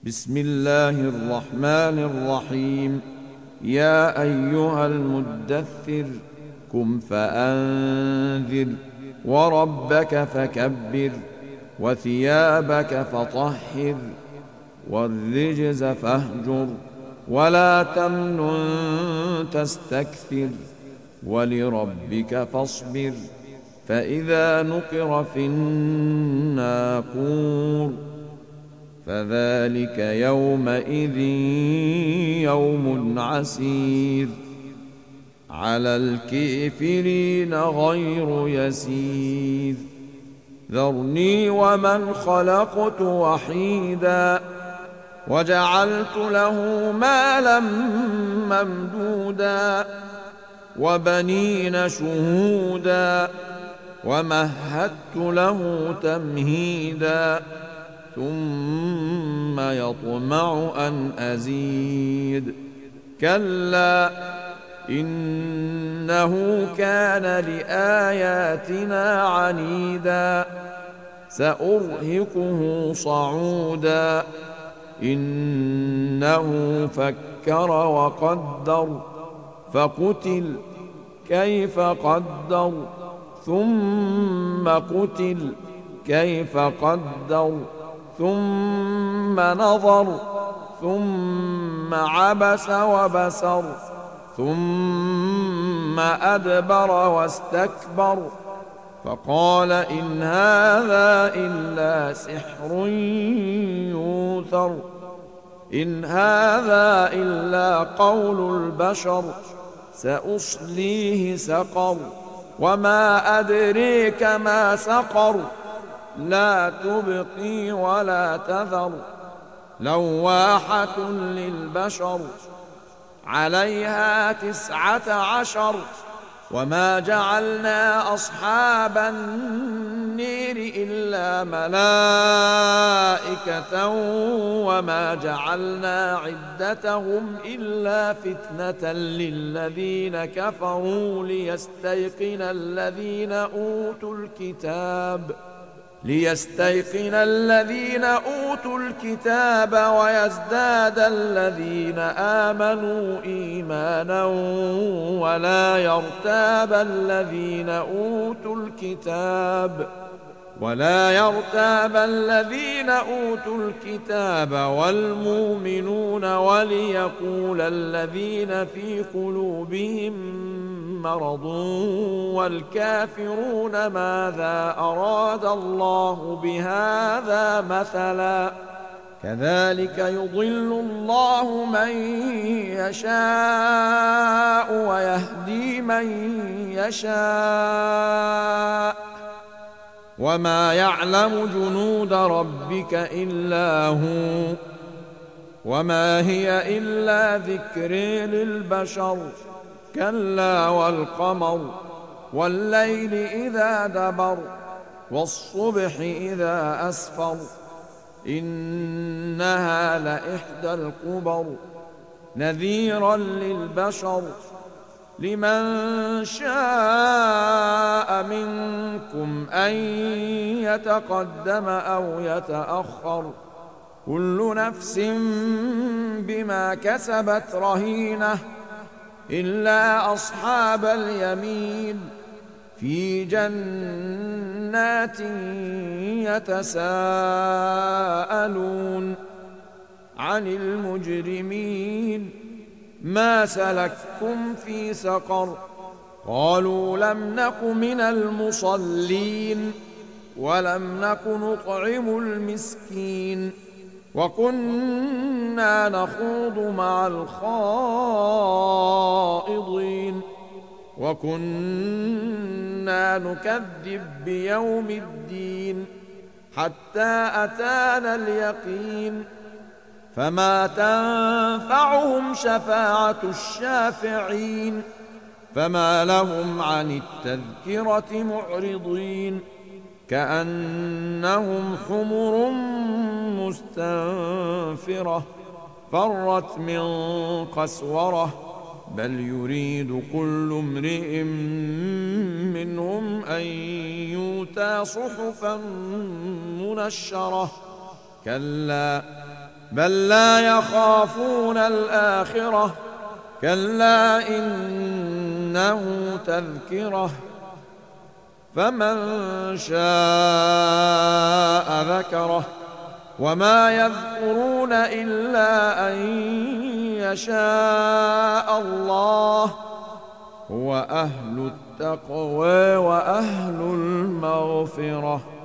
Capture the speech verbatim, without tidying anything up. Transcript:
بسم الله الرحمن الرحيم. يا أيها المدثر قم فأنذر وربك فكبر وثيابك فطهر والرجز فاهجر ولا تمنن تستكثر ولربك فاصبر فإذا نقر في الناقور فذلك يومئذ يوم عسير على الكافرين غير يسير. ذرني ومن خلقت وحيدا وجعلت له مالا ممدودا وبنين شهودا ومهدت له تمهيدا ثم يطمع أن أزيد كلا إنه كان لآياتنا عنيدا سأرهقه صعودا إنه فكر وقدر فقتل كيف قدر ثم قتل كيف قدر ثم نظر ثم عبس وبسر ثم أدبر واستكبر فقال إن هذا إلا سحر يوثر إن هذا إلا قول البشر سأصليه سقر وما أدريك ما سقر لا تبقي ولا تذر لواحة للبشر عليها تسعة عشر وما جعلنا أصحاب النير إلا ملائكة وما جعلنا عدتهم إلا فتنة للذين كفروا ليستيقن الذين أوتوا الكتاب ليستيقن الذين أوتوا الكتاب ويزداد الذين آمنوا إيمانا ولا يرتاب الذين أوتوا الكتاب ولا يرتاب الذين أوتوا الكتاب والمؤمنون وليقول الذين في قلوبهم مرض والكافرون ماذا أراد الله بهذا مثلا كذلك يضل الله من يشاء ويهدي من يشاء وما يعلم جنود ربك إلا هو وما هي إلا ذكر للبشر كلا والقمر والليل إذا دبر والصبح إذا أسفر إنها لإحدى الكبر نذيرا للبشر لمن شاء منكم أن يتقدم أو يتأخر كل نفس بما كسبت رهينة إلا أصحاب اليمين في جنات يتساءلون عن المجرمين ما سلككم في سقر قالوا لم نك من المصلين ولم نك نطعم المسكين وكنا نخوض مع الخائضين وكنا نكذب بيوم الدين حتى أتانا اليقين فما تنفعهم شفاعة الشافعين فما لهم عن التذكرة معرضين كأنهم حمر مستنفرة فرت من قسورة بل يريد كل امرئ منهم أن يؤتى صحفا منشرة كلا بل لا يخافون الآخرة كلا إنه تذكرة فمن شاء ذكره وما يذكرون إلا أن يشاء الله هو أهل التقوى وأهل المغفرة.